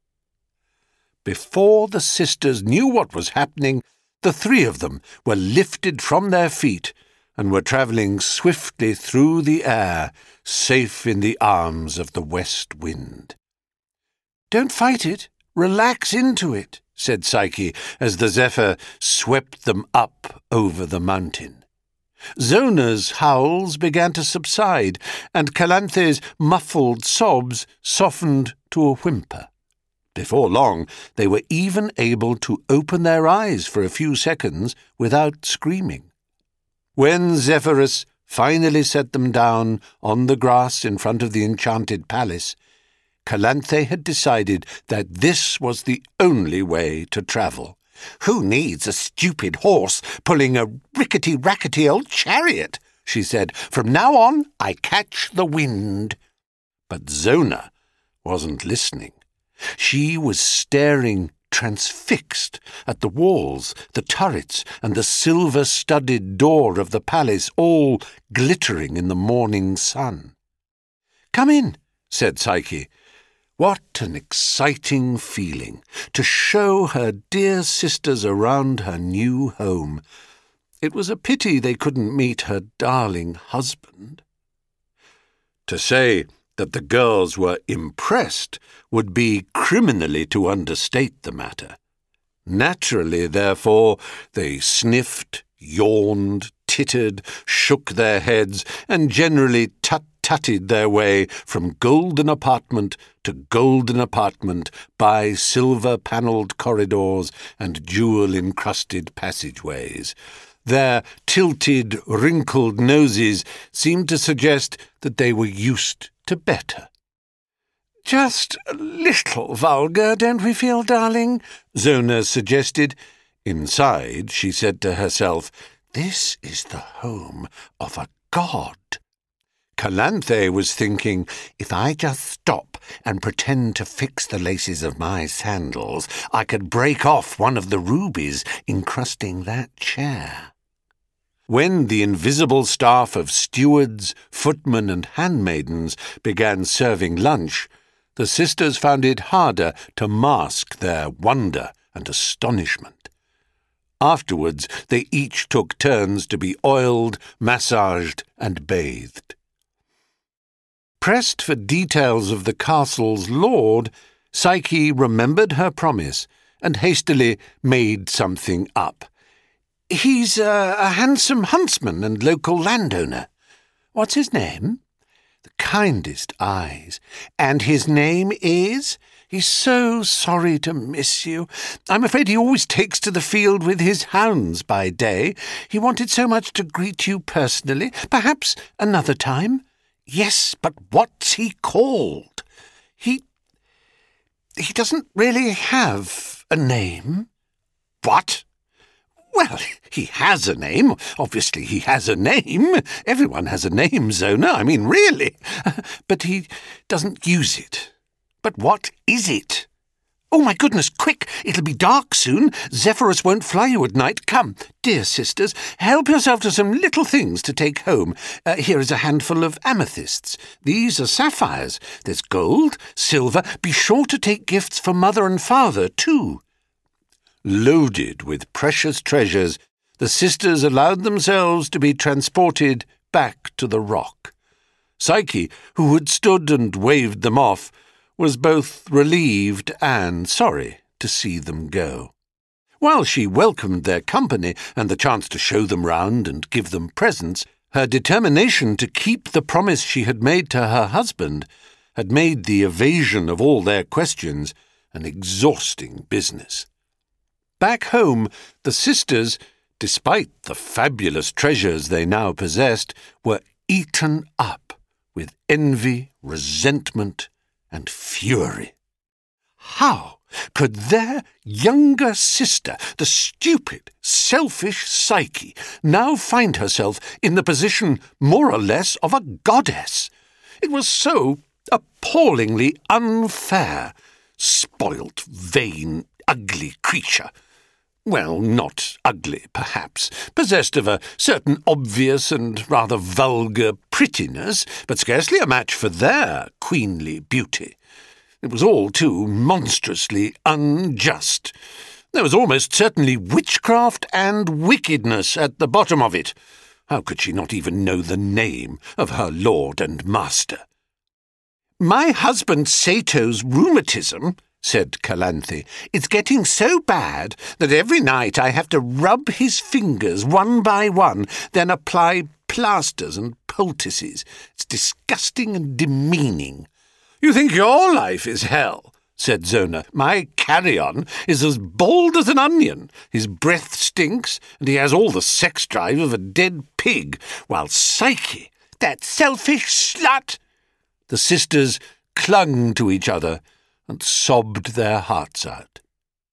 Before the sisters knew what was happening, the three of them were lifted from their feet and were travelling swiftly through the air, safe in the arms of the west wind. "Don't fight it. Relax into it," said Psyche, as the zephyr swept them up over the mountain. Zona's howls began to subside, and Calanthe's muffled sobs softened to a whimper. Before long, they were even able to open their eyes for a few seconds without screaming. When Zephyrus finally set them down on the grass in front of the enchanted palace, Calanthe had decided that this was the only way to travel. "Who needs a stupid horse pulling a rickety-rackety old chariot?" she said. "From now on, I catch the wind." But Zona wasn't listening. She was staring transfixed at the walls, the turrets, and the silver-studded door of the palace, all glittering in the morning sun. "Come in," said Psyche. What an exciting feeling, to show her dear sisters around her new home. It was a pity they couldn't meet her darling husband. To say that the girls were impressed would be criminally to understate the matter. Naturally, therefore, they sniffed, yawned, tittered, shook their heads, and generally tut-tutted their way from golden apartment to golden apartment by silver-panelled corridors and jewel-encrusted passageways. Their tilted, wrinkled noses seemed to suggest that they were used to better. "Just a little vulgar, don't we feel, darling?" Zona suggested. Inside, she said to herself, "This is the home of a god." Calanthe was thinking, "If I just stop and pretend to fix the laces of my sandals, I could break off one of the rubies encrusting that chair." When the invisible staff of stewards, footmen, and handmaidens began serving lunch, the sisters found it harder to mask their wonder and astonishment. Afterwards, they each took turns to be oiled, massaged, and bathed. Pressed for details of the castle's lord, Psyche remembered her promise and hastily made something up. "He's a, a handsome huntsman and local landowner. What's his name?" "The kindest eyes. And his name is?" "He's so sorry to miss you. I'm afraid he always takes to the field with his hounds by day. He wanted so much to greet you personally. Perhaps another time." "Yes, but what's he called?" He... he doesn't really have a name." "What?" "Well, he has a name. Obviously he has a name. Everyone has a name, Zona. I mean, really. But he doesn't use it." "But what is it?" "Oh, my goodness, quick! It'll be dark soon. Zephyrus won't fly you at night. Come, dear sisters, help yourself to some little things to take home. Uh, here is a handful of amethysts. These are sapphires. There's gold, silver. Be sure to take gifts for mother and father, too." Loaded with precious treasures, the sisters allowed themselves to be transported back to the rock. Psyche, who had stood and waved them off, was both relieved and sorry to see them go. While she welcomed their company and the chance to show them round and give them presents, her determination to keep the promise she had made to her husband had made the evasion of all their questions an exhausting business. Back home, the sisters, despite the fabulous treasures they now possessed, were eaten up with envy, resentment, and fury. How could their younger sister, the stupid, selfish Psyche, now find herself in the position more or less of a goddess? It was so appallingly unfair. Spoilt, vain, ugly creature. Well, not ugly, perhaps, possessed of a certain obvious and rather vulgar prettiness, but scarcely a match for their queenly beauty. It was all too monstrously unjust. There was almost certainly witchcraft and wickedness at the bottom of it. How could she not even know the name of her lord and master? "My husband Sato's rheumatism," said Calanthe, "is getting so bad that every night I have to rub his fingers one by one, then apply plasters and poultices. It's disgusting and demeaning." "You think your life is hell," said Zona. "My carrion is as bald as an onion. His breath stinks, and he has all the sex drive of a dead pig, while Psyche, that selfish slut—" The sisters clung to each other and sobbed their hearts out.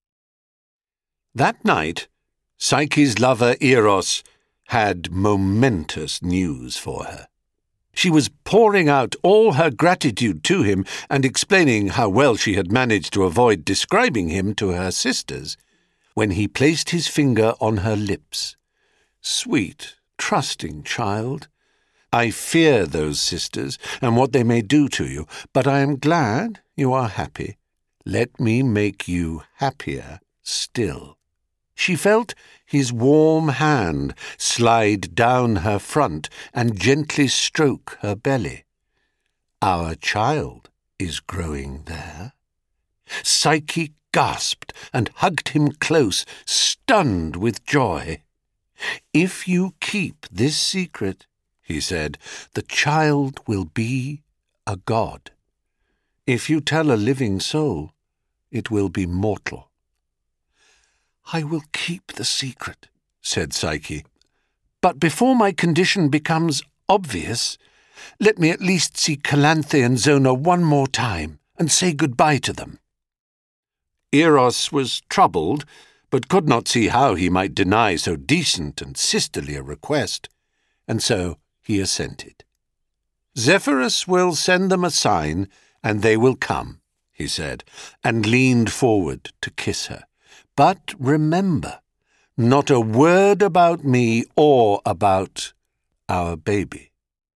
That night, Psyche's lover Eros had momentous news for her. She was pouring out all her gratitude to him and explaining how well she had managed to avoid describing him to her sisters, when he placed his finger on her lips. "Sweet, trusting child, I fear those sisters and what they may do to you, but I am glad you are happy. Let me make you happier still." She felt his warm hand slide down her front and gently stroke her belly. "Our child is growing there." Psyche gasped and hugged him close, stunned with joy. "If you keep this secret," he said, "the child will be a god. If you tell a living soul, it will be mortal." "I will keep the secret," said Psyche. "But before my condition becomes obvious, let me at least see Calanthe and Zona one more time and say goodbye to them." Eros was troubled, but could not see how he might deny so decent and sisterly a request, and so he assented. "Zephyrus will send them a sign, and they will come," he said, and leaned forward to kiss her. "But remember, not a word about me or about our baby."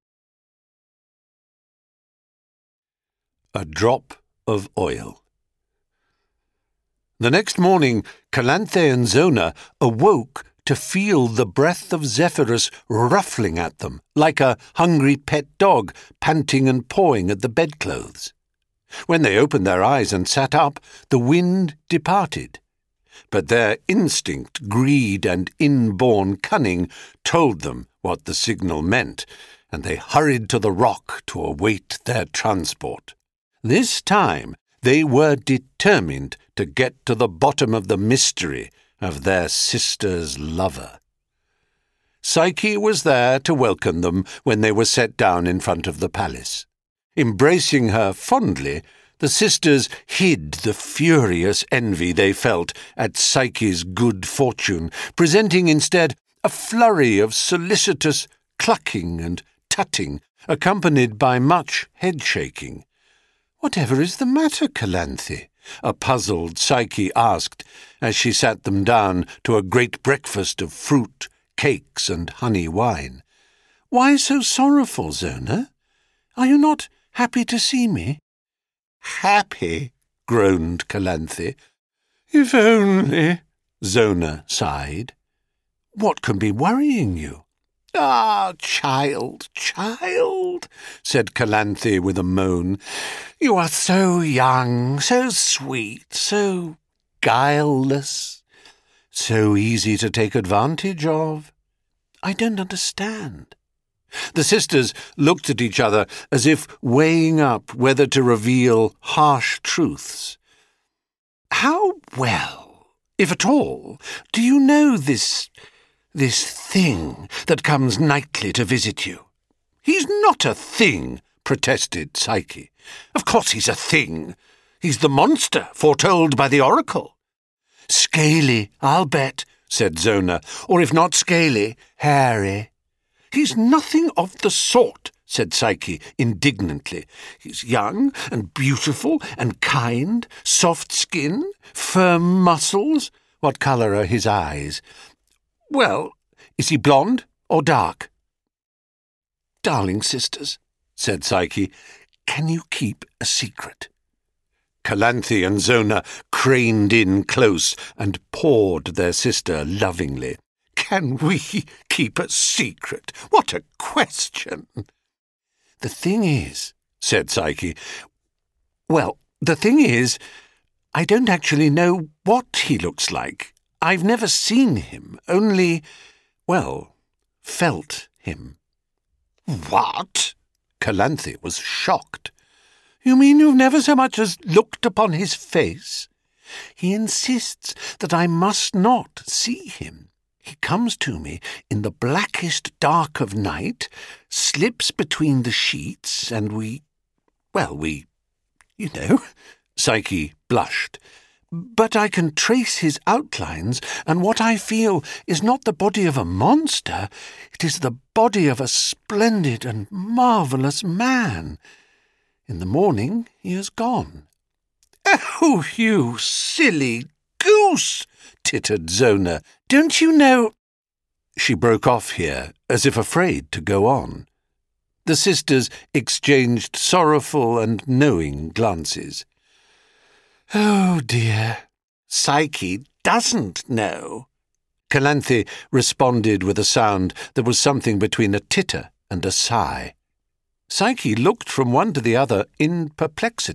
A drop of oil. The next morning, Calanthe and Zona awoke to feel the breath of Zephyrus ruffling at them, like a hungry pet dog panting and pawing at the bedclothes. When they opened their eyes and sat up, the wind departed. But their instinct, greed, and inborn cunning told them what the signal meant, and they hurried to the rock to await their transport. This time they were determined to get to the bottom of the mystery of their sister's lover. Psyche was there to welcome them when they were set down in front of the palace. Embracing her fondly, the sisters hid the furious envy they felt at Psyche's good fortune, presenting instead a flurry of solicitous clucking and tutting, accompanied by much head-shaking. "Whatever is the matter, Calanthe?" a puzzled Psyche asked, as she sat them down to a great breakfast of fruit, cakes, and honey wine. "Why so sorrowful, Zona? Are you not happy to see me?" "Happy?" groaned Calanthe. "If only," Zona sighed. "What can be worrying you?" "Ah, child, child," said Calanthe with a moan. "You are so young, so sweet, so guileless, so easy to take advantage of. I don't understand." The sisters looked at each other as if weighing up whether to reveal harsh truths. "How well, if at all, do you know this, this thing that comes nightly to visit you?" "He's not a thing," protested Psyche. "Of course he's a thing. He's the monster foretold by the oracle." "Scaly, I'll bet," said Zona, "or if not scaly, hairy." "He's nothing of the sort," said Psyche indignantly. "He's young and beautiful and kind, soft skin, firm muscles, What colour are his eyes? Well, is he blonde or dark? Darling sisters, said Psyche, can you keep a secret? Calanthe and Zona craned in close and pawed their sister lovingly. Can we keep a secret? What a question! The thing is, said Psyche, well, the thing is, I don't actually know what he looks like. I've never seen him, only, well, felt him. What? Calanthe was shocked. You mean you've never so much as looked upon his face? He insists that I must not see him. He comes to me in the blackest dark of night, slips between the sheets, and we, well, we, you know, Psyche blushed. But I can trace his outlines, and what I feel is not the body of a monster, it is the body of a splendid and marvellous man. In the morning he is gone. Oh, you silly goose, tittered Zona. Don't you know— She broke off here, as if afraid to go on. The sisters exchanged sorrowful and knowing glances. Oh, dear, Psyche doesn't know. Calanthe responded with a sound that was something between a titter and a sigh. Psyche looked from one to the other in perplexity.